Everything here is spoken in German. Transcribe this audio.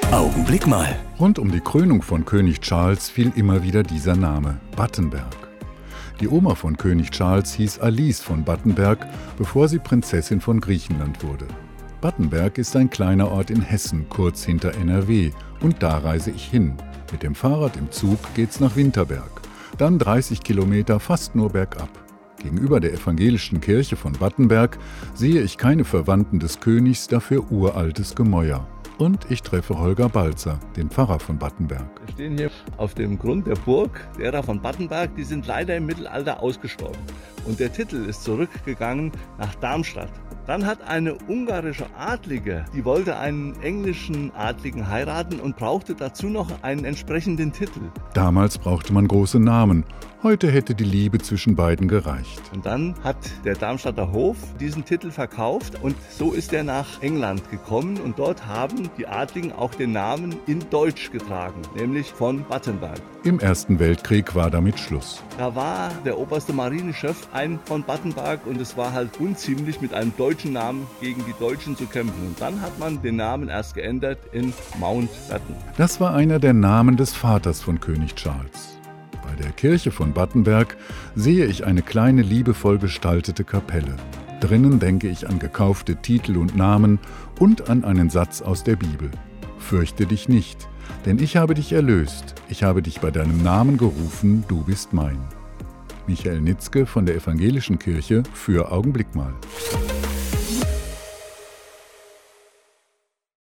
Augenblick mal. Rund um die Krönung von König Charles fiel immer wieder dieser Name, Battenberg. Die Oma von König Charles hieß Alice von Battenberg, bevor sie Prinzessin von Griechenland wurde. Battenberg ist ein kleiner Ort in Hessen, kurz hinter NRW, und da reise ich hin. Mit dem Fahrrad im Zug geht's nach Winterberg. Dann 30 Kilometer fast nur bergab. Gegenüber der evangelischen Kirche von Battenberg sehe ich keine Verwandten des Königs, dafür uraltes Gemäuer. Und ich treffe Holger Balzer, den Pfarrer von Battenberg. Wir stehen hier auf dem Grund der Burg derer von Battenberg. Die sind leider im Mittelalter ausgestorben. Und der Titel ist zurückgegangen nach Darmstadt. Dann hat eine ungarische Adlige, die wollte einen englischen Adligen heiraten und brauchte dazu noch einen entsprechenden Titel. Damals brauchte man große Namen. Heute hätte die Liebe zwischen beiden gereicht. Und dann hat der Darmstadter Hof diesen Titel verkauft und so ist er nach England gekommen. Und dort haben die Adligen auch den Namen in Deutsch getragen, nämlich von Battenberg. Im Ersten Weltkrieg war damit Schluss. Da war der oberste Marinechef ein von Battenberg und es war halt unziemlich, mit einem deutschen Namen gegen die Deutschen zu kämpfen. Und dann hat man den Namen erst geändert in Mountbatten. Das war einer der Namen des Vaters von König Charles. Bei der Kirche von Battenberg sehe ich eine kleine, liebevoll gestaltete Kapelle. Drinnen denke ich an gekaufte Titel und Namen und an einen Satz aus der Bibel. Fürchte dich nicht, denn ich habe dich erlöst. Ich habe dich bei deinem Namen gerufen, du bist mein. Michael Nitzke von der Evangelischen Kirche für Augenblick mal.